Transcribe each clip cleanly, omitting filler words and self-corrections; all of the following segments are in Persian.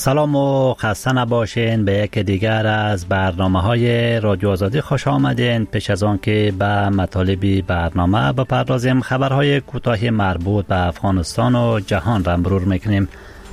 سلام و خسته نباشین. به یک دیگر از برنامه‌های رادیو آزادی خوش آمدین. پیش از آن که به مطالب برنامه بپردازیم، خبرهای کوتاه مربوط به افغانستان و جهان را مرور میکنیم.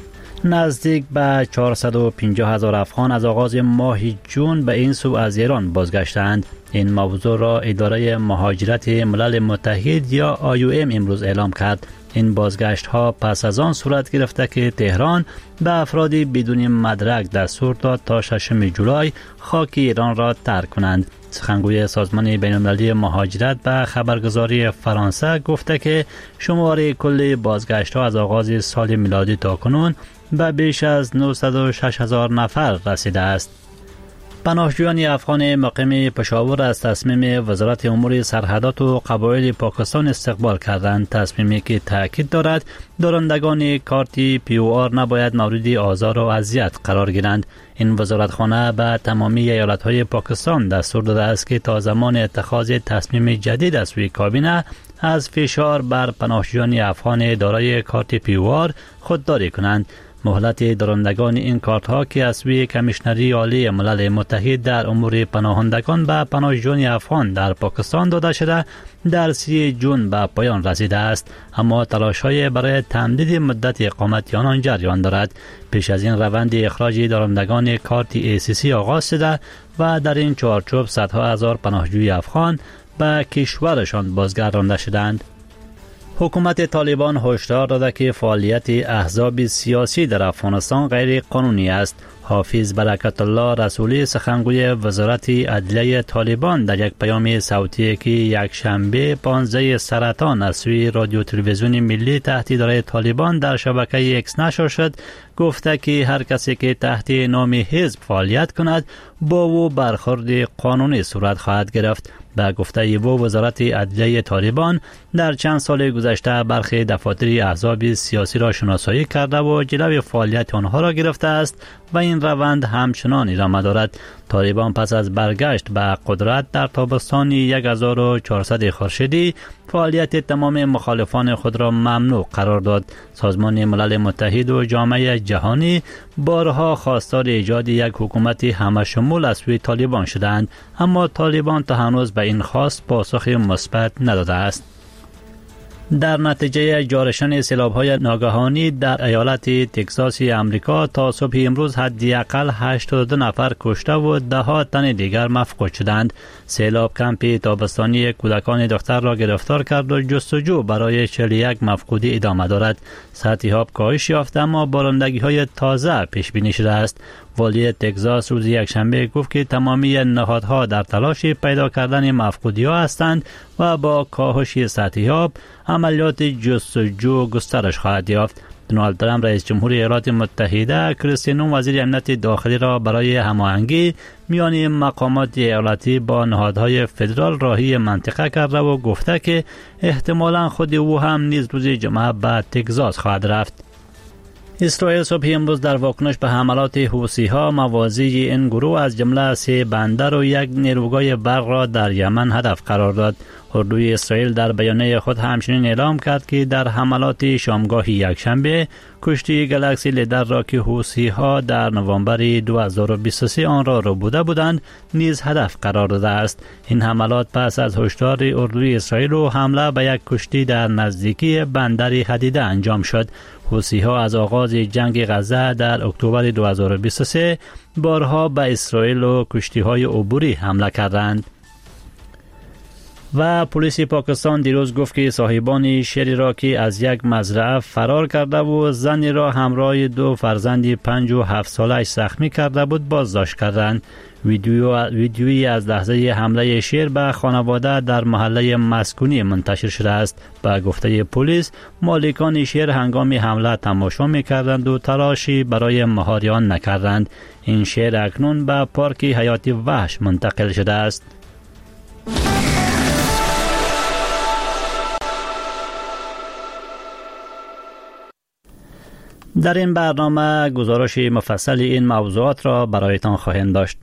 نزدیک به 450,000 افغان از آغاز ماه جون به این سو از ایران بازگشتند. این موضوع را اداره مهاجرت ملل متحد یا IOM امروز اعلام کرد. این بازگشت ها پس از آن صورت گرفته که تهران به افرادی بدون مدرک دستور داد تا 6 جولای خاک ایران را ترک کنند. سخنگوی سازمان بین‌المللی مهاجرت به خبرگزاری فرانسه گفته که شماره کل بازگشت ها از آغاز سال میلادی تا کنون به بیش از 906,000 نفر رسیده است. پناهجویان افغان مقیم پشاور از تصمیم وزارت امور سرحدات و قبایل پاکستان استقبال کردند. تصمیمی که تاکید دارد دارندگان کارت POR نباید مورد آزار و اذیت قرار گیرند. این وزارتخانه به تمامی ایالت‌های پاکستان دستور داده است که تا زمان اتخاذ تصمیم جدید از سوی کابینه از فشار بر پناهجویان افغان دارای کارت POR خودداری کنند. مهلت دارندگان این کارت ها که از سوی کمیشنری عالی ملل متحد در امور پناهندگان به پناهجویان افغان در پاکستان داده شده در 30 جون به پایان رسیده است، اما تلاش های برای تمدید مدت اقامت آنان جریان دارد. پیش از این روند اخراج دارندگان کارت ACC آغاز شده و در این چارچوب صدها هزار پناهجوی افغان به کشورشان بازگردانده شدند. حکومت طالبان هشدار داده که فعالیت احزاب سیاسی در افغانستان غیر قانونی است. حافظ برکت الله رسولی سخنگوی وزارت عدلیه طالبان در یک پیام صوتی که یک شنبه 15 سرطان از سوی رادیو تلویزیون ملی تحت اداره طالبان در شبکه اکس نشر شد گفته که هر کسی که تحت نام حزب فعالیت کند با او برخورد قانونی صورت خواهد گرفت. به گفته او وزارت عدلیه طالبان در چند سال گذشته برخی دفاتر احزاب سیاسی را شناسایی کرده و جلوی فعالیت آنها را گرفته است و این روند همچنان ادامه دارد. طالبان پس از برگشت به قدرت در تابستان 1400 خورشیدی فعالیت تمام مخالفان خود را ممنوع قرار داد. سازمان ملل متحد و جامعه جهانی بارها خواستار ایجاد یک حکومت همشمول از سوی طالبان شدند، اما طالبان تا هنوز به این خواست پاسخ مثبت نداده است. در نتیجه جارشن سیلاب‌های ناگهانی در ایالت تگزاس آمریکا تا صبح امروز حداقل 82 نفر کشته و ده‌ها تن دیگر مفقود شدند. سیلاب کمپ تابستانی کودکان دختر را گرفتار کرد و جستجو برای 41 مفقود ادامه دارد. سطح آب کاهش یافته اما بارندگی‌های تازه پیش بینی شده است. والی تگزاس روز یکشنبه گفت که تمامی نهادها در تلاش پیدا کردن مفقودی‌ها هستند و با کاهش سطح آب عملیات جستجو گسترش خواهد یافت. دونالد ترامپ رئیس جمهور ایالات متحده کریستین نوم وزیر امنیت داخلی را برای هماهنگی میان مقامات ایالتی با نهادهای فدرال راهی منطقه کرده و گفته که احتمالاً خود او هم نیز روز جمعه به تگزاس خواهد رفت. اسرائیل صبح امروز در واکنش به حملات حوثی‌ها موازی این گروه از جمله 3 بندر و 1 نیروگاه برق را در یمن هدف قرار داد. اردوی اسرائیل در بیانیه خود همچنین اعلام کرد که در حملات شامگاه یکشنبه کشتی گالاکسی لیدر را که حوثی‌ها در نوامبر 2023 آن را ربوده بودند نیز هدف قرار داده است. این حملات پس از هشدار اردوی اسرائیل و حمله به یک کشتی در نزدیکی بندر حدیده انجام شد. حوثی‌ها از آغاز جنگ غزه در اکتبر 2023 بارها به اسرائیل و کشتی‌های عبوری حمله کردند. و پلیس پاکستان دیروز گفت که صاحبان شیری را که از یک مزرعه فرار کرده و زنی را همراه 2 فرزند 5 و 7 سالش زخمی کرده بود بازداشت کردند. ویدیویی از لحظه حمله شیر به خانواده در محله مسکونی منتشر شده است. به گفته پلیس مالکان شیر هنگام حمله تماشا می‌کردند و تلاشی برای مهار آن نکردند. این شیر اکنون به پارک حیات وحش منتقل شده است. در این برنامه گزارش مفصل این موضوعات را برایتان خواهیم داشت.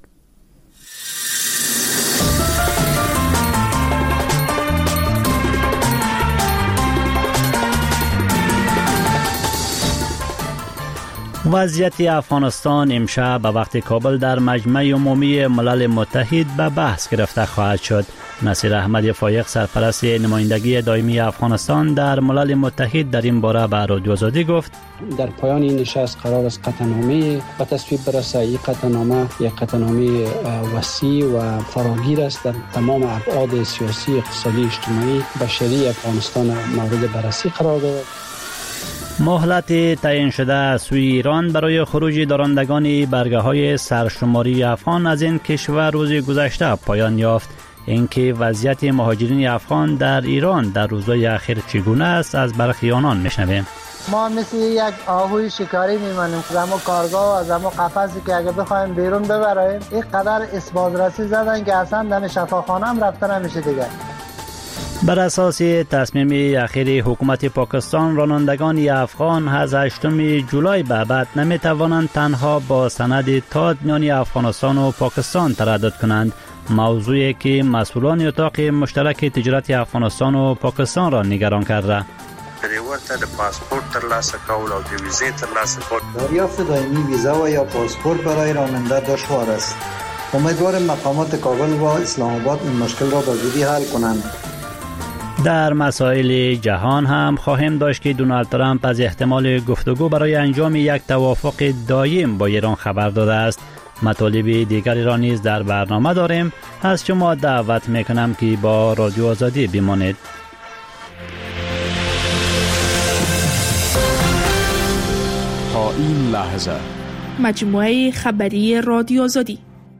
وضعیت افغانستان امشب به وقت کابل در مجمع عمومی ملل متحد به بحث گرفته خواهد شد. نصیر احمد فایق سرپرست نمایندگی دائمی افغانستان در ملل متحد در این باره به رادیو آزادی گفت در پایان این نشست قرار است قطعنامه به تصویب برسه. این قطعنامه یک قطعنامه وسیع و فراگیر است در تمام ابعاد سیاسی، اقتصادی، اجتماعی بشری افغانستان مورد بررسی قرار داده. مهلت تعیین شده سوی ایران برای خروج دارندگان برگه‌های سرشماری افغان از این کشور روز گذشته پایان یافت. اینکه وضعیت مهاجرین افغان در ایران در روزهای اخیر چگونه است از برخی آنان میشنویم. ما مثل یک آهوی شکاری میمانیم که زمان کارگاه و از زمان قفصی که اگه بخوایم بیرون ببریم این قدر اسبازرسی زدن که اصلا دم شفاخانه هم رفته نمیشه دیگه. بر اساس تصمیم اخیر حکومت پاکستان رانندگان افغان از 8 جولای به بعد نمیتوانند تنها با سند تاد میان افغانستان و پاکستان تردد کنند، موضوعی که مسئولان اتاق مشترک تجارت افغانستان و پاکستان را نگران کرده. ورته د پاسپورت ترلاسه کول او د ویزې ترلاسه کول دریافت دائمی ویزا و یا پاسپورت برای راننده دشوار است. امیدوارم مقامات کابل و اسلام آباد این مشکل را به زودی حل کنند. در مسائل جهان هم خواهیم داشت که دونالد ترامپ از احتمال گفتگو برای انجام یک توافق دایم با ایران خبر داده است. مطالب دیگری را نیز در برنامه داریم. از شما دعوت میکنم که با رادیو آزادی بمانید. تا این لحظه مجموعه خبری رادیو آزادی.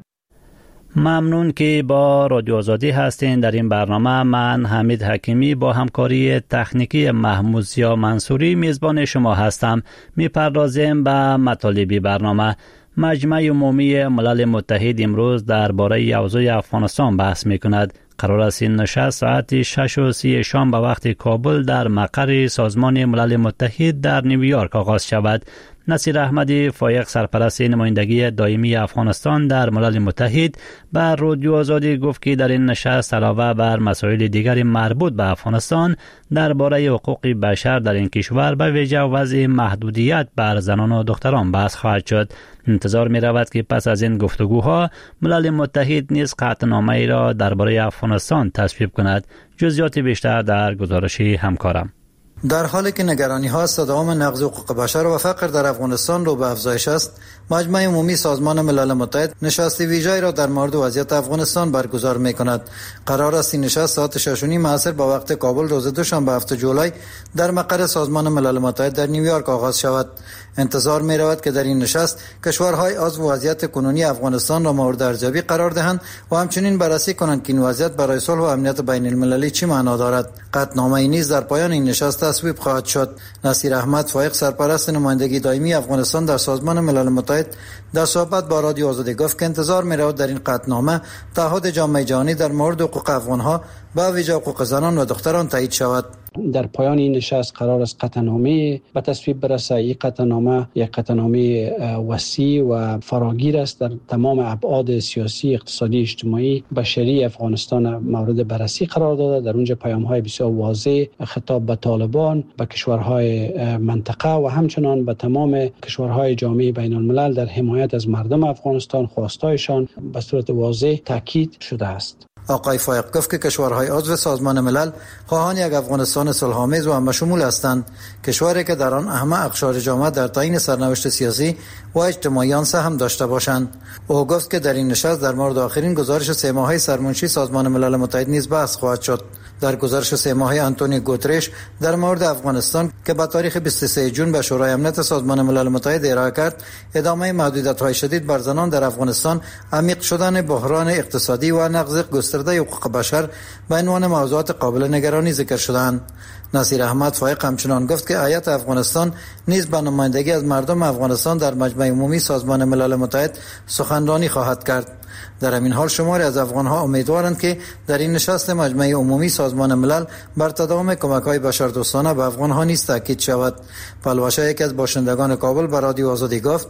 ممنون که با رادیو آزادی هستین. در این برنامه من حمید حکیمی با همکاری تکنیکی محمود زیا منصوری میزبان شما هستم. میپردازیم به مطالب برنامه. مجمع عمومی ملل متحد امروز درباره اوضاع افغانستان بحث میکند. قرار است این نشست ساعت 6:30 شام به وقت کابل در مقر سازمان ملل متحد در نیویورک آغاز شود. نصیر احمد فایق سرپرست نمایندگی دائمی افغانستان در ملل متحد به رادیو آزادی گفت که در این نشست علاوه بر مسائل دیگر مربوط به افغانستان درباره حقوق بشر در این کشور به ویژه وضع محدودیت بر زنان و دختران بحث خواهد شد. انتظار می رود که پس از این گفتگوها ملل متحد نیز قطعنامه را درباره افغانستان تصویب کند. جزئیات بیشتر در گزارش همکارم. در حالی که نگرانی ها از تداوم نقض حقوق بشر و فقر در افغانستان رو به افزایش است، مجمع عمومی سازمان ملل متحد نشست ویژه‌ای را در مورد وضعیت افغانستان برگزار می‌کند. قرار است این نشست ساعت 6:30 عصر به وقت کابل روز دوشنبه 7 جولای در مقر سازمان ملل متحد در نیویورک آغاز شود. انتظار می‌رود که در این نشست کشورهای عضو وضعیت کنونی افغانستان را مورد ارزیابی قرار دهند و همچنین بررسی کنند که این وضعیت برای صلح و امنیت بین‌المللی چه معنا دارد. قطعنامه‌ای نیز در پایان این نشست تصویب خواهد شد. نصیر احمد فایق سرپرست نمایندگی دائمی افغانستان در سازمان ملل متحد در صحبت با رادیو آزادی گفت که انتظار می‌رود در این قطعنامه تعهد جامعه جهانی در مورد حقوق افغان‌ها با ویژه حقوق زنان و دختران تایید شود. در پایان این نشست قرار است قطعنامه به تصویب برسه. این قطعنامه یک قطعنامه وسیع و فراگیر است در تمام ابعاد سیاسی، اقتصادی، اجتماعی بشری افغانستان مورد بررسی قرار داده. در اونجا پیام‌های بسیار واضح خطاب به طالبان، به کشورهای منطقه و همچنان به تمام کشورهای جامعه بین الملل در حمایت از مردم افغانستان خواستایشان به صورت واضح تاکید شده است. آقای فایق گفت که کشورهای عضو سازمان ملل خواهان یک افغانستان صلح‌آمیز و همشمول هستند، کشوری که در آن همه اقشار جامعه در تعیین سرنوشت سیاسی و اجتماعی آن سهم داشته باشند. او گفت که در این نشست در مورد آخرین گزارش 3 ماهه سرمنشی سازمان ملل متحد نیز بحث خواهد شد. در گزارش 3 ماهه آنتونیو گوترش در مورد افغانستان که به تاریخ 23 جون به شورای امنیت سازمان ملل متحد ارائه کرد، ادامه محدودیت‌های شدید بر زنان در افغانستان، عمیق شدن بحران اقتصادی و نقض گسترده حقوق بشر به عنوان موضوعات قابل نگرانی ذکر شدند. نصیر احمد فایق همچنان گفت که هیئت افغانستان نیز به نمایندگی از مردم افغانستان در مجمع عمومی سازمان ملل متحد سخنرانی خواهد کرد. در همین حال شماری از افغان‌ها امیدوارند که در این نشست مجمع عمومی سازمان ملل بر تداوم کمک‌های بشردوستانه به افغان‌ها نیز تاکید شود. پلوشه یکی از باشندگان کابل به رادیو آزادی گفت: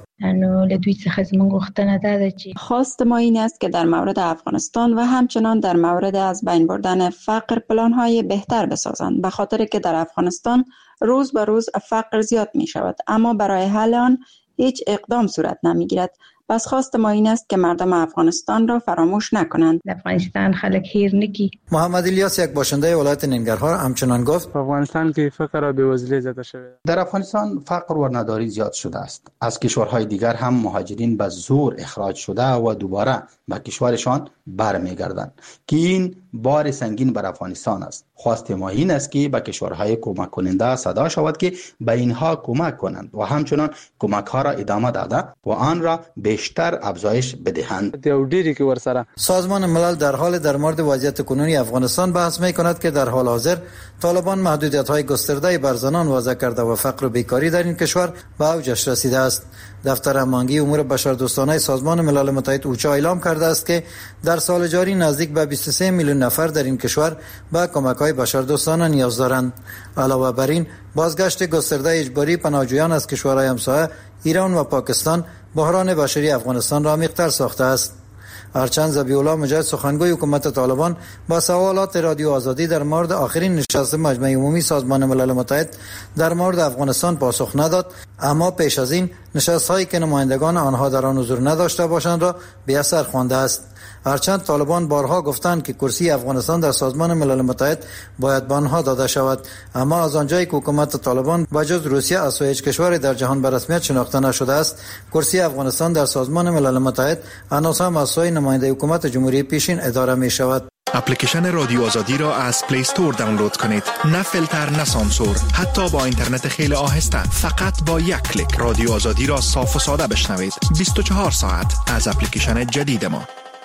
خواست ما این است که در مورد افغانستان و همچنان در مورد از بین بردن فقر پلان‌های بهتر بسازند، به خاطر که در افغانستان روز به روز فقر زیاد می شود، اما برای حل آن هیچ اقدام صورت نمیگیرد. پس خواست ما این است که مردم افغانستان را فراموش نکنند. افغانستان خلک هیر نکی. محمد الیاس یک باشنده ولایت ننگرهار همچنان گفت افغانستان که فقر و بی‌وزلی زده شده. در افغانستان فقر و نداری زیاد شده است. از کشورهای دیگر هم مهاجرین به زور اخراج شده و دوباره به کشورشان برمیگردند که این بار سنگین بر افغانستان است. خواست ما این است که به کشورهای کمک کننده صدا شود که به اینها کمک کنند و همچنان کمک ها را ادامه داده و آن را بیشتر افزایش بدهند. سازمان ملل در حال در مورد وضعیت کنونی افغانستان بحث می کند که در حال حاضر طالبان محدودیت های گسترده بر زنان وضع کرده و فقر و بیکاری در این کشور به اوجش رسیده است. دفتر هماهنگی امور بشردوستانه سازمان ملل متحد اوچا اعلام کرده است که در سال جاری نزدیک به 23 میلیون نفر در این کشور به کمک‌های بشردوستانه نیاز دارند. علاوه بر این بازگشت گسترده اجباری پناهجویان از کشورهای همسایه ایران و پاکستان بحران بشری افغانستان را عمیق‌تر ساخته است. هرچند ذبیح الله مجاهد سخنگوی حکومت طالبان با سوالات رادیو آزادی در مورد آخرین نشست مجمع عمومی سازمان ملل متحد در مورد افغانستان پاسخ نداد، اما پیش از این نشست‌هایی که نمایندگان آنها در آن حضور نداشته باشند را بی اثر خوانده است. هرچند طالبان بارها گفتند که کرسی افغانستان در سازمان ملل متحد باید به آنها داده شود، اما از آنجایی که حکومت طالبان به جز روسیه از هیچ کشوری در جهان به رسمیت شناخته نشده است، کرسی افغانستان در سازمان ملل متحد هنوز هم از سوی نماینده حکومت جمهوری پیشین اداره می شود. اپلیکیشن رادیو آزادی را از پلی استور دانلود کنید. نه فیلتر نه سانسور، حتی با اینترنت خیلی آهسته. فقط با یک کلیک رادیو آزادی را صاف و ساده بشنوید. 24 ساعت از اپلیکیشن جدید ما.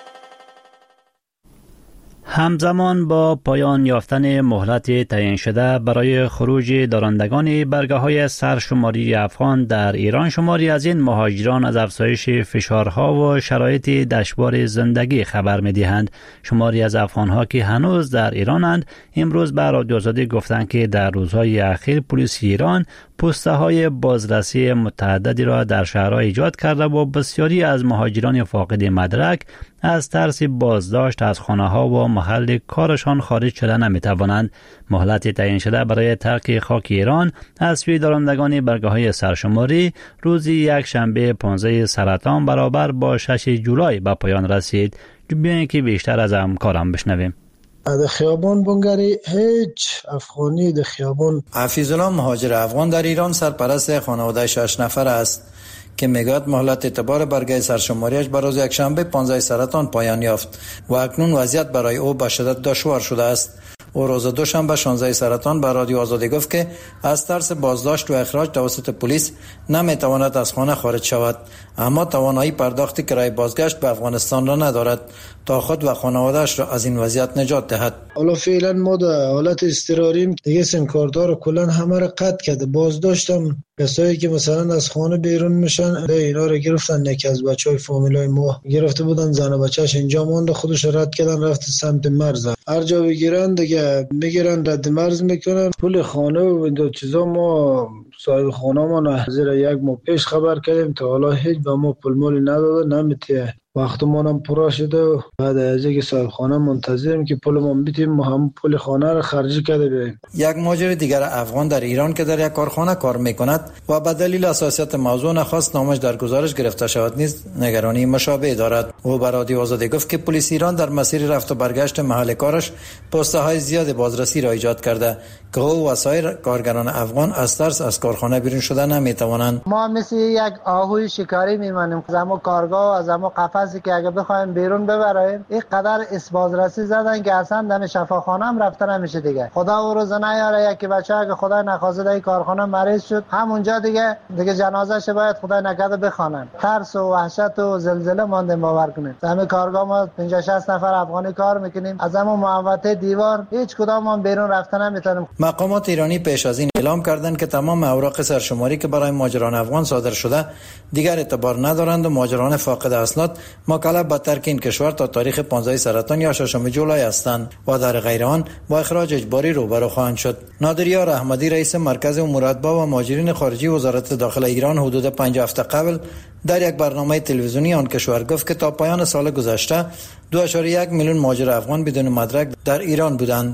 همزمان با پایان یافتن مهلت تعیین شده برای خروج دارندگان برگه‌های سرشماری افغان در ایران، شماری از این مهاجران از افزایش فشارها و شرایط دشوار زندگی خبر می‌دهند. شماری از افغان‌ها که هنوز در ایرانند امروز به رادیو آزادی گفتند که در روزهای اخیر پلیس ایران پسته‌های بازرسی متعددی را در شهرها ایجاد کرده و بسیاری از مهاجران فاقد مدرک از ترس بازداشت از خانه‌ها و محل کارشان خارج شده نمی‌توانند. مهلت تعیین شده برای ترک خاک ایران از سوی دارندگان برگه‌های سرشماری روز یک شنبه 15 سرطان برابر با 6 جولای به پایان رسید. بیایید که بیشتر از همکارم بشنویم. در خیابان بنگری هیچ افغانی در خیابان. حفیظ الله مهاجر افغان در ایران سرپرست خانواده 6 نفر است که میگوید مهلت اعتبار برگه سرشماریش بر روز یک شنبه 15 سرطان پایان یافت و اکنون وضعیت برای او به شدت دشوار شده است. او روز دوشنبه 16 سرطان به رادیو آزادی گفت که از ترس بازداشت و اخراج توسط پلیس نمیتواند از خانه خارج شود، اما توانایی پرداخت کرایه بازگشت به افغانستان را ندارد تا خود و خانواده‌اش را از این وضعیت نجات دهد. حالا فعلا ما در حالت اضطراریم دیگه، سمکاردار کلا همه را قطع کرده. بازداشتم کسایی که مثلا از خانه بیرون میشن اینا رو گرفتن، یکی از بچهای فامیلای ما گرفته بودن، زن و بچه‌اش اینجا مونده، خودش رد کردن رفت سمت مرز. هر جا بگیرن دیگه میگیرن رد مرز میکنن. پول خانه و این چیزا ما صاحب خانه ما زیر یک ماه پیش خبر کردیم تا حالا هیچ به ما پول مولی نداده، نمیتیه وقت ما هم پورا شده و بعد از اینکه صاحب خانه منتظریم که پول ما بدیم، ما هم پول خانه را خرج کرده بریم. یک مهاجر دیگر افغان در ایران که در یک کارخانه کار میکند و به دلیل حساسیت موضوع نخواست نامش در گزارش گرفته شود نیز نگرانی مشابه دارد. او به رادیو آزادی گفت که پلیس ایران در مسیر رفت و برگشت محل کارش پست‌های زیاد بازرسی را ایجاد کرده که او و سایر کارگران افغان از ترس از کارخانه بیرون شده نمیتوانند. ما مثل یک آهوی شکاری میمانیم، از اما کارگاه و از اما قفسی که اگه بخوایم بیرون ببریم این قدر بازرسی زدن که اصلا دم شفاخانه هم رفته نمیشه دیگه. خدا او روز نیاره یکی بچه اگه خدای نخواسته در کارخانه مریض شد همونجا دیگه جنازه‌اش باید خدای نکرده بخوانن. ترس و وحشت و زلزله مانده باور کنید. همه کارگاه ما 50 60 نفر افغانی کار میکنیم، از اما محوطه دیوار هیچ کدام هم بیرون رفتن نمیتونیم. مقامات ایرانی پیش از این اعلام کردند که تمام اوراق سرشماری که برای مهاجران افغان صادر شده دیگر اعتبار ندارند و مهاجران فاقد اسناد مکلف به ترک این کشور تا تاریخ 15 سرطان یا 6 جولای هستند و در غیر آن با اخراج اجباری روبرو خواهند شد. نادریار احمدی رئیس مرکز امور اتباع و مهاجرین خارجی وزارت داخله ایران حدود 5 هفته قبل در یک برنامه تلویزیونی آن کشور گفت که تا پایان سال گذشته 2.1 میلیون مهاجر افغان بدون مدرک در ایران بودند.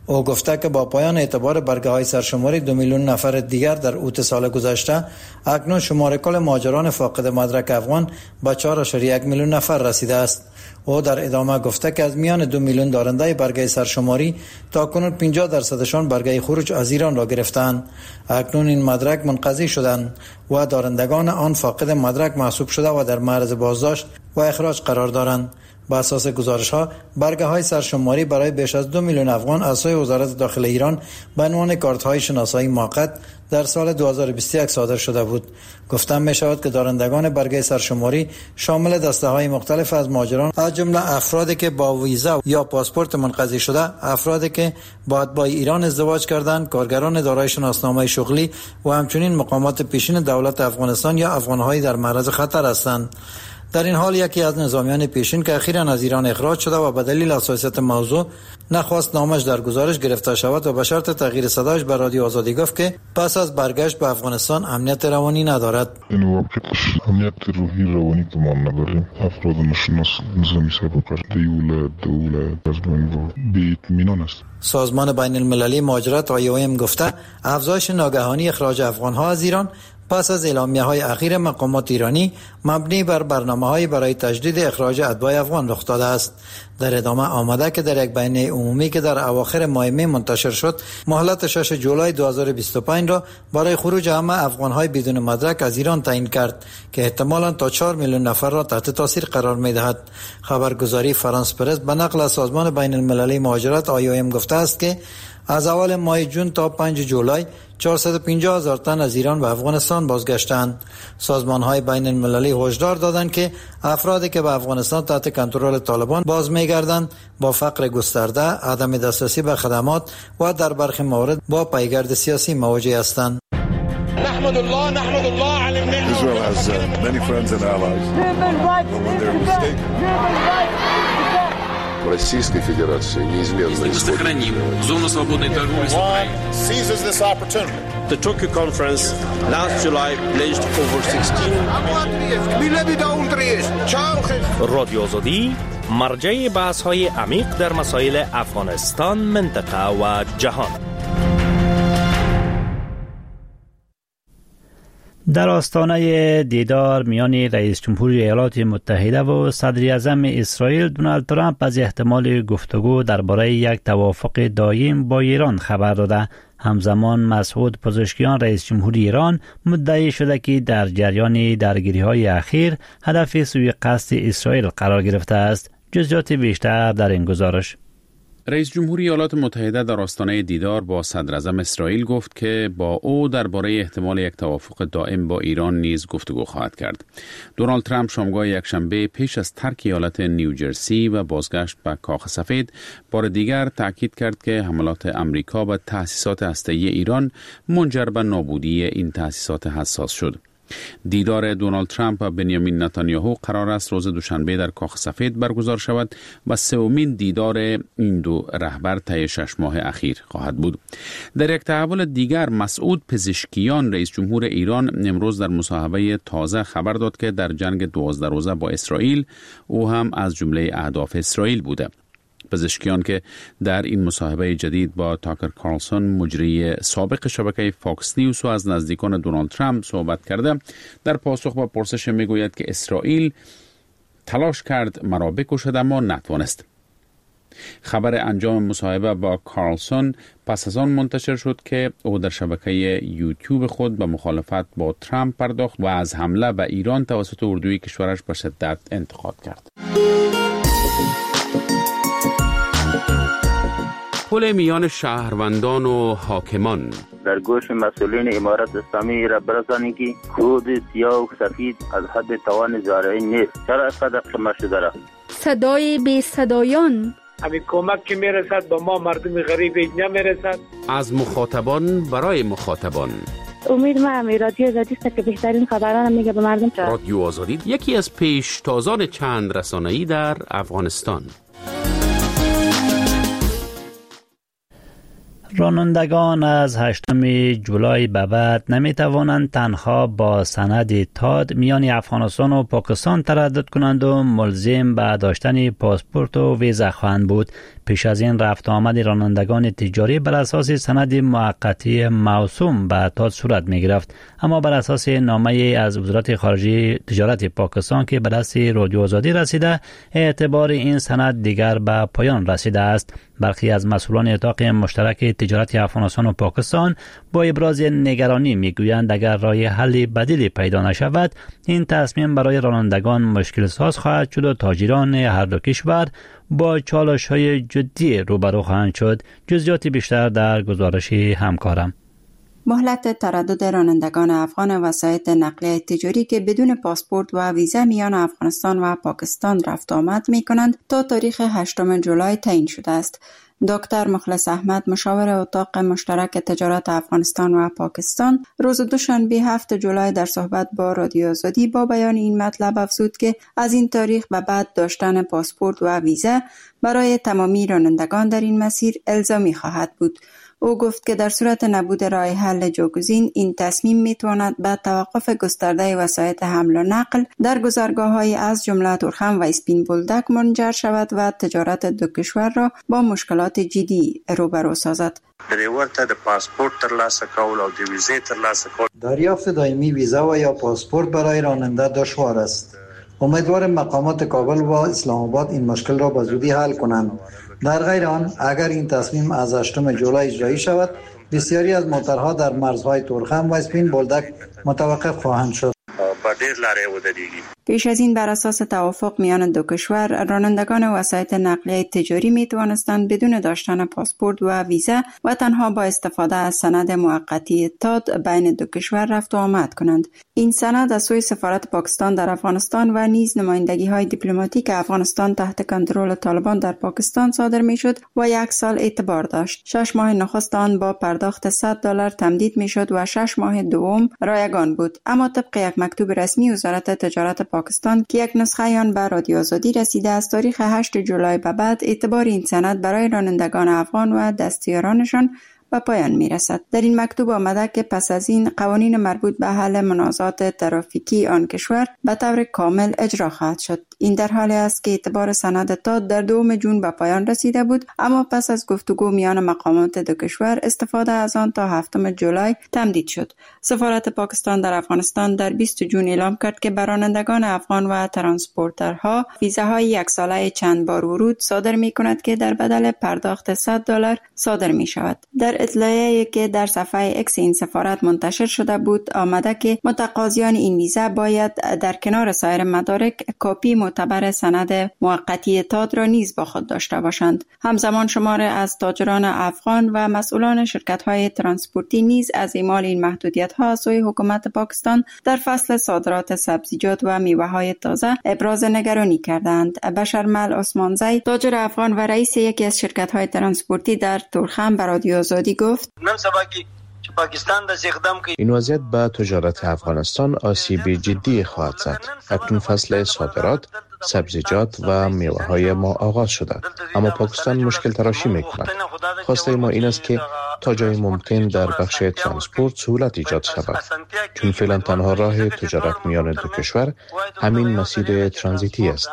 او گفته که با پایان اعتبار برگه های سرشماری 2 میلیون نفر دیگر در اوت سال گذشته، اکنون شمار کل مهاجران فاقد مدرک افغان به 4.1 میلیون نفر رسیده است. او در ادامه گفته که از میان 2 میلیون دارنده برگه سرشماری تا کنون 50% برگه خروج از ایران را گرفتند. اکنون این مدرک منقضی شدند و دارندگان آن فاقد مدرک محسوب شده و در معرض بازداشت و اخراج قرار دارند. با اساس گزارش ها، برگه های سرشماری برای بیش از 2 میلیون افغان از سوی وزارت داخله ایران به عنوان کارت های شناسایی موقت در سال 2021 صادر شده بود. گفتم می شود که دارندگان برگه سرشماری شامل دسته های مختلف از مهاجران، از جمله افرادی که با ویزا یا پاسپورت منقضی شده، افرادی که با اتباع ایران ازدواج کردند، کارگران دارای شناسنامه شغلی و همچنین مقامات پیشین دولت افغانستان یا افغان‌های در معرض خطر هستند. در این حال یکی از نظامیان پیشین که اخیراً از ایران اخراج شده و به دلیل حساسیت موضوع نخواست نامش در گزارش گرفته شود و به شرط تغییر صدایش به رادیو آزادی گفت که پس از برگشت به افغانستان امنیت روانی ندارد. این واقع امنیت روحی روانی که ما نداریم. افراد نشناس نظامی سابقه دولت از بین بی اطمینان است. سازمان بین المللی مهاجرت IOM گفته افزایش ناگهانی اخراج افغان‌ها از ایران پس از اعلامیه‌های اخیر مقامات ایرانی مبنی بر برنامه‌های برای تجدید اخراج اتباع افغان رخ داده است. در ادامه آمده که در یک بیانیه عمومی که در اواخر ماه می منتشر شد، مهلت 6 جولای 2025 را برای خروج همه افغان‌های بدون مدرک از ایران تعیین کرد که احتمالاً تا 4 میلیون نفر را تحت تاثیر قرار می‌دهد. خبرگزاری فرانس پرس به نقل از سازمان بین المللی مهاجرت IOM گفته است که از اول ماه جون تا 5 جولای 450,000 تن از ایران به افغانستان بازگشتند. سازمان‌های بین المللی هشدار دادند که افرادی که به افغانستان تحت کنترل طالبان باز می‌گردند با فقر گسترده، عدم دسترسی به خدمات و در برخی موارد با پیگرد سیاسی مواجه هستند. نحمد الله على النعمة. Israel has many friends and allies. When they're mistaken. Российской Федерации неизменно сохраним зону свободной торговли с Украиной. Seizes this opportunity. The Tokyo conference last July pledged over 16 رادیو آزادی مرجع بحث‌های عمیق در مسائل افغانستان، منطقه و جهان. در آستانه دیدار میان رئیس جمهور ایالات متحده و صدر اعظم اسرائیل دونالد ترامپ از احتمال گفتگو درباره یک توافق دایم با ایران خبر داده. همزمان مسعود پزشکیان رئیس جمهور ایران مدعی شده که در جریان درگیری‌های اخیر هدف سوی قصد اسرائیل قرار گرفته است. جزئیات بیشتر در این گزارش. رئیس جمهور ایالات متحده در آستانه دیدار با صدر اعظم اسرائیل گفت که با او درباره احتمال یک توافق دائم با ایران نیز گفتگو خواهد کرد. دونالد ترامپ شامگاه یکشنبه پیش از ترک ایالت نیوجرسی و بازگشت به کاخ سفید بار دیگر تاکید کرد که حملات امریکا به تأسیسات هسته‌ای ایران منجر به نابودی این تأسیسات حساس شد. دیدار دونالد ترامپ و بنیامین نتانیاهو قرار است روز دوشنبه در کاخ سفید برگزار شود و سومین دیدار این دو رهبر طی 6 ماه اخیر خواهد بود. در یک تحول دیگر، مسعود پزشکیان رئیس جمهور ایران امروز در مصاحبه تازه خبر داد که در جنگ 12 روزه با اسرائیل او هم از جمله اهداف اسرائیل بوده. پزشکیان که در این مصاحبه جدید با تاکر کارلسون مجری سابق شبکه فاکس نیوز و از نزدیکان دونالد ترامپ صحبت کرده، در پاسخ به پرسش میگوید که اسرائیل تلاش کرد مرا بکشد اما نتوانست. خبر انجام مصاحبه با کارلسون پس از آن منتشر شد که او در شبکه یوتیوب خود به مخالفت با ترامپ پرداخت و از حمله به ایران توسط اردوی کشورش به شدت انتقاد کرد. پل میان شهروندان و حاکمان در گوش مسئولین امارت اسلامی را برسانید که کود سیاه و سفید از حد توان زارعی نیست. چرا اینقدر شما شده را؟ صدای بی صدایان، همین کمک که میرسد به ما مردم غریب نمیرسد. از مخاطبان برای مخاطبان. امید ما رادیو آزادی است که بهترین خبران میگه به مردم. رادیو آزادی یکی از پیشتازان چند رسانه‌ای در افغانستان. رانندگان از 8 جولای به بعد نمی توانند تنها با سند تاد میان افغانستان و پاکستان تردد کنند و ملزم به داشتن پاسپورت و ویزا خواهند بود. پیش از این رفت آمد رانندگان تجاری بر اساس سند موقتی موسوم به تاد صورت می گرفت، اما بر اساس نامه از وزارت خارجه تجارت پاکستان که به دست رادیو آزادی رسیده، اعتبار این سند دیگر به پایان رسیده است. برخی از مسئولان اتاق مشترک تجارت افغانستان و پاکستان با ابراز نگرانی میگویند اگر راه حل بدیلی پیدا نشود، این تصمیم برای رانندگان مشکل ساز خواهد شد و تاجران هر دو کشور با چالش‌های جدی روبرو خواهند شد. جزئیات بیشتر در گزارش همکارم. مهلت تردد رانندگان افغان وسایط نقلیه تجاری که بدون پاسپورت و ویزا میان افغانستان و پاکستان رفت آمد می کنند تا تاریخ 8 جولای تعیین شده است. دکتر مخلص احمد، مشاور اتاق مشترک تجارت افغانستان و پاکستان، روز دوشنبه 7 جولای در صحبت با رادیو آزادی با بیان این مطلب افزود که از این تاریخ به بعد داشتن پاسپورت و ویزا برای تمامی رانندگان در این مسیر الزامی خواهد بود. او گفت که در صورت نبود راه حل جایگزین، این تصمیم میتواند به توقف گسترده وسایط حمل و نقل در گذرگاه‌های از جمله تورخم و اسپین بولدک منجر شود و تجارت دو کشور را با مشکلات جدی روبرو سازد. دریافت دائمی ویزا و یا پاسپورت برای راننده دشوار است. امیدوارم مقامات کابل و اسلام آباد این مشکل را به زودی حل کنند. در غیر آن اگر این تصمیم از 8 جولای اجرایی شود، بسیاری از موترها در مرزهای تورخم و اسپین بولدک متوقف خواهند شد. پیش از این بر اساس توافق میان دو کشور، رانندگان وسایط نقلیه تجاری می توانستند بدون داشتن پاسپورت و ویزا و تنها با استفاده از سند موقتی تاد بین دو کشور رفت و آمد کنند. این سند از سوی سفارت پاکستان در افغانستان و نیز نمایندگی های دیپلماتیک افغانستان تحت کنترل طالبان در پاکستان صادر می شد و 1 سال اعتبار داشت. 6 ماه نخست آن با پرداخت $100 تمدید می شد و 6 ماه دوم رایگان بود. اما طبق یک مکتوب رسمی وزارت تجارت پاکستان که یک نسخه آن به رادیو آزادی رسیده، از تاریخ 8 جولای به بعد اعتبار این سند برای رانندگان افغان و دستیارانشان به پایان می رسد. در این مکتوب آمده که پس از این قوانین مربوط به حل منازعات ترافیکی آن کشور به طور کامل اجرا خواهد شد. این در حالی است که اعتبار سند تاد در 2 جون به پایان رسیده بود، اما پس از گفتگو میان مقامات دو کشور استفاده از آن تا 7 جولای تمدید شد. سفارت پاکستان در افغانستان در 20 جون اعلام کرد که برانندگان افغان و ترانسپورترها ویزاهای 1 ساله چند بار ورود صادر می کند که در بدل پرداخت $100 صادر می شود. در اطلاعیه‌ای که در صفحه اکس این سفارت منتشر شده بود آمده که متقاضیان این ویزا باید در کنار سایر مدارک کپی معتبر سند موقتی تاد را نیز با خود داشته باشند. همزمان شماره از تاجران افغان و مسئولان شرکت‌های ترانسپورتی نیز از اعمال این محدودیت‌ها از سوی حکومت پاکستان در فصل صادرات سبزیجات و میوه‌های تازه ابراز نگرانی کردند. بشرمل عثمانزی، تاجر افغان و رئیس یکی از شرکت‌های ترانسپورتی در تورخم به رادیو آزادی گفت: این وضعیت به تجارت افغانستان آسیب جدی خواهد زد. اکنون فصل صادرات سبزیجات و میوه های ما آغاز شده، اما پاکستان مشکل تراشی می کند. خواسته ما این است که تا جای ممکن در بخش ترانسپورت سهولت ایجاد شود، چون فعلا تنها راه تجارت میان دو کشور همین مسیر ترانزیتی است.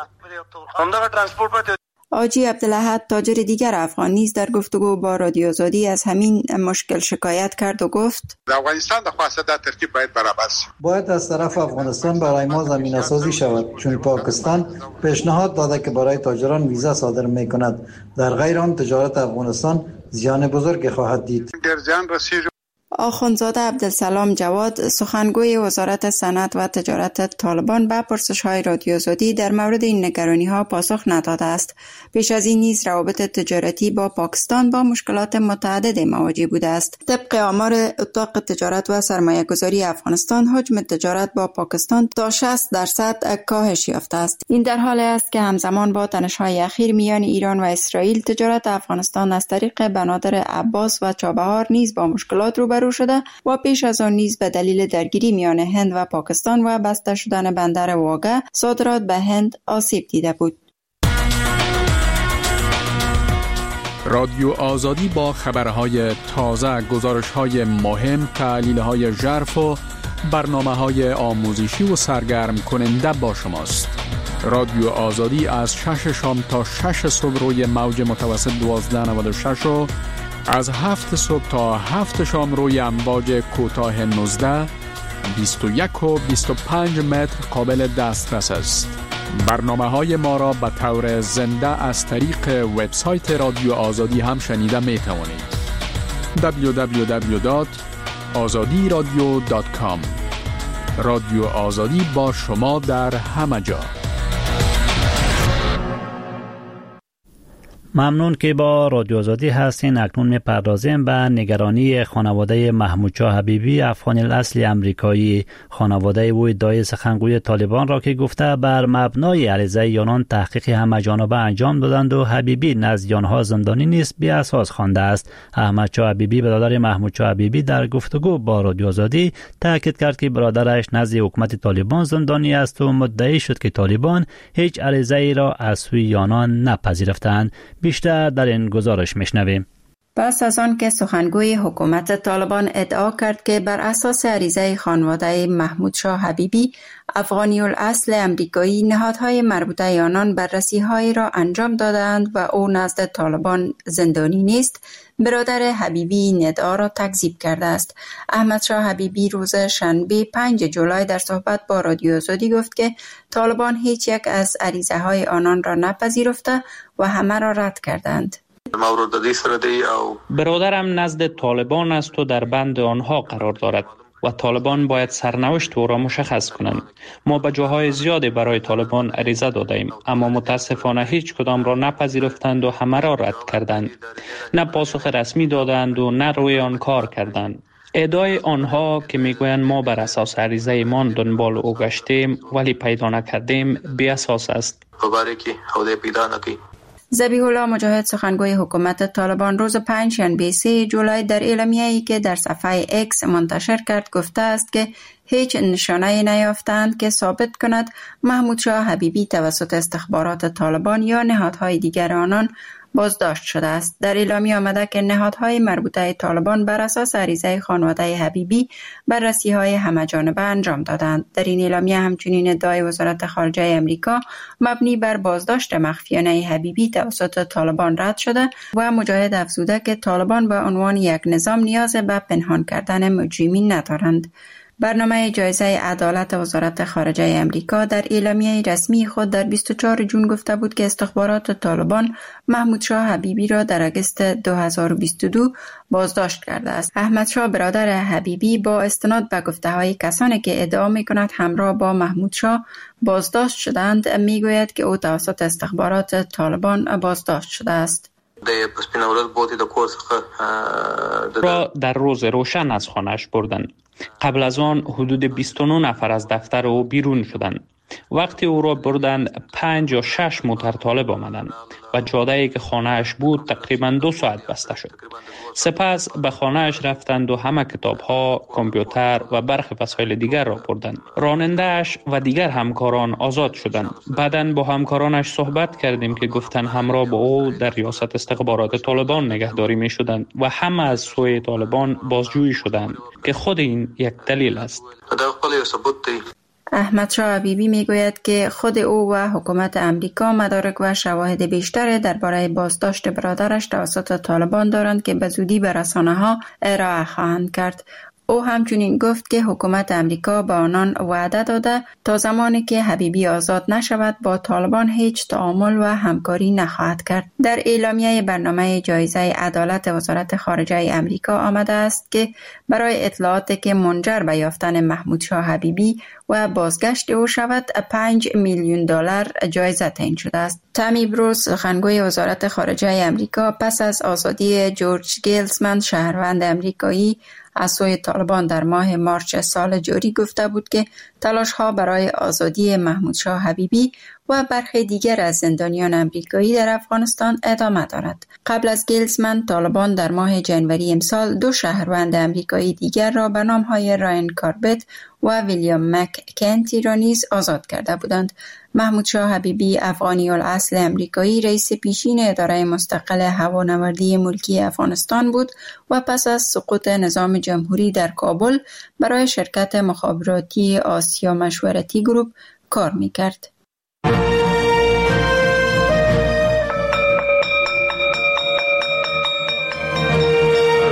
آجی عبدالاحد، تاجر دیگر افغان، نیز در گفتگو با رادیو آزادی از همین مشکل شکایت کرد و گفت: افغانستان د خواسته دا ترتیب باید برابر شود. باید از طرف افغانستان برای ما زمینه سازی شود، چون پاکستان پیشنهاد داده که برای تاجران ویزا صادر می کند. در غیر آن تجارت افغانستان زیان بزرگی خواهد دید. در زیان رسید. آخوندزاده عبدالسلام جواد، سخنگوی وزارت صنعت و تجارت طالبان، به پرسش‌های رادیو آزادی در مورد این نگرانی‌ها پاسخ نداده است. پیش از این نیز روابط تجارتی با پاکستان با مشکلات متعدد مواجه بوده است. طبق آمار اتاق تجارت و سرمایه‌گذاری افغانستان، حجم تجارت با پاکستان تا 60% کاهش یافته است. این در حالی است که همزمان با تنش‌های اخیر میان ایران و اسرائیل، تجارت افغانستان از طریق بنادر عباس و چابهار نیز با مشکلات روبرو شده و پیش از آن نیز به دلیل درگیری میان هند و پاکستان و بسته شدن بندر واگه، صادرات به هند آسیب دیده بود. رادیو آزادی با خبرهای تازه، گزارش‌های مهم، تحلیل‌های ژرف و برنامه‌های آموزشی و سرگرم کننده با شماست. رادیو آزادی از 6 شام تا 6 صبح روی موج متوسط 1296 و از 7 صبح تا 7 شام روی امواج کوتاه 19 21 و 25 متر قابل دسترس است. برنامه‌های ما را به طور زنده از طریق وبسایت رادیو آزادی هم شنیده می توانید. www.azadiradio.com. رادیو آزادی با شما در همه جا. ممنون که با رادیو آزادی هستین. اکنون می‌پردازیم به نگرانی خانواده محمود شاه حبیبی، افغان الاصل امریکایی. خانواده او ادعای سخنگوی طالبان را که گفته بر مبنای عریضه آنان تحقیق همه‌جانبه انجام دادند و حبیبی نزد آنها زندانی نیست بی اساس خوانده است. احمد شاه حبیبی برادر محمود شاه حبیبی در گفتگو با رادیو آزادی تاکید کرد که برادرش نزد حکومت طالبان زندانی است و مدعی شد که طالبان هیچ عریضه‌ای را از سوی آنان نپذیرفتند. بیشتر در این گزارش میشنویم. پس از آن که سخنگوی حکومت طالبان ادعا کرد که بر اساس عریضه خانواده محمود شاه حبیبی، افغانی الاصل امریکایی، نهادهای مربوطه آنان بررسی‌هایی را انجام دادند و او نزد طالبان زندانی نیست، برادر حبیبی این ادعا را تکذیب کرده است. احمد شاه حبیبی روز شنبه 5 جولای در صحبت با رادیو آزادی گفت که طالبان هیچ یک از عریضه‌های آنان را نپذیرفته و همه را رد کردند. برادرم نزد طالبان است و در بند آنها قرار دارد و طالبان باید سرنوشت او را مشخص کنند. ما به جاهای زیادی برای طالبان عریضه دادیم، اما متاسفانه هیچ کدام را نپذیرفتند و همه را رد کردند. نه پاسخ رسمی دادند و نه روی آن کار کردند. ادعای آنها که میگویند ما بر اساس عریضه ایمان دنبال او گشتیم ولی پیدا نکردیم بی اساس است. ذبیح الله مجاهد، سخنگوی حکومت طالبان، روز 5 3 جولای در اعلامیه‌ای که در صفحه اکس منتشر کرد گفته است که هیچ نشانه‌ای نیافتند که ثابت کند محمود شاه حبیبی توسط استخبارات طالبان یا نهادهای دیگر آنان بازداشت شده است. در اعلامیه آمده که نهادهای مربوطه طالبان بر اساس عریضه خانواده حبیبی بررسی‌های همه‌جانبه انجام دادند. در این اعلامیه همچنین ادعای وزارت خارجه امریکا مبنی بر بازداشت مخفیانه حبیبی توسط طالبان رد شده و مجاهد افزوده که طالبان به عنوان یک نظام نیاز به پنهان کردن مجرمین ندارند. برنامه جایزه عدالت وزارت خارجه امریکا در اعلامیه رسمی خود در 24 جون گفته بود که استخبارات طالبان محمود شاه حبیبی را در اگست 2022 بازداشت کرده است. احمد شاه برادر حبیبی با استناد به گفته‌های کسانی که ادعا می‌کنند همراه با محمود شاه بازداشت شدند میگوید که او توسط استخبارات طالبان بازداشت شده است. را در روز روشن از خانه‌اش بردند. قبل از آن حدود 29 نفر از دفتر او بیرون شدند. وقتی او را بردند 5 یا 6 موتر طالب آمدند و جاده‌ای که خانه‌اش بود تقریباً 2 ساعت بسته شد. سپس به خانه‌اش رفتند و همه کتاب‌ها، کامپیوتر و برخی وسایل دیگر را بردند. راننده‌اش و دیگر همکاران آزاد شدند. بعداً با همکارانش صحبت کردیم که گفتند همراه با او در ریاست استخبارات طالبان نگهداری می‌شدند و همه از سوی طالبان بازجویی شدند که خود این یک دلیل است. احمد شاه حبیبی میگوید که خود او و حکومت امریکا مدارک و شواهد بیشتر درباره بازداشت برادرش توسط طالبان دارند که به زودی به رسانه‌ها ارائه خواهند کرد. او همچنین گفت که حکومت امریکا به آنان وعده داده تا زمانی که حبیبی آزاد نشود با طالبان هیچ تعامل و همکاری نخواهد کرد. در اعلامیه برنامه جایزه عدالت وزارت خارجه امریکا آمده است که برای اطلاعاتی که منجر به یافتن محمود شاه حبیبی و بازگشت او شود 5 میلیون دلار جایزه تعیین شده است. تامی بروس، سخنگوی وزارت خارجه امریکا، پس از آزادی جورج گیلزمن، شهروند امریکایی، از سوی طالبان در ماه مارچ سال جاری گفته بود که تلاش‌ها برای آزادی محمود شاه حبیبی و برخی دیگر از زندانیان امریکایی در افغانستان ادامه دارد. قبل از گیلزمن، طالبان در ماه جنوری امسال 2 شهروند امریکایی دیگر را به نام‌های راین کاربت و ویلیام مک‌کنتی را نیز آزاد کرده بودند. محمود شاه حبیبی، افغانی الاصل امریکایی، رئیس پیشین اداره مستقل هوانوردی ملکی افغانستان بود و پس از سقوط نظام جمهوری در کابل برای شرکت مخابراتی آسیا مشورتی گروپ کار می‌کرد.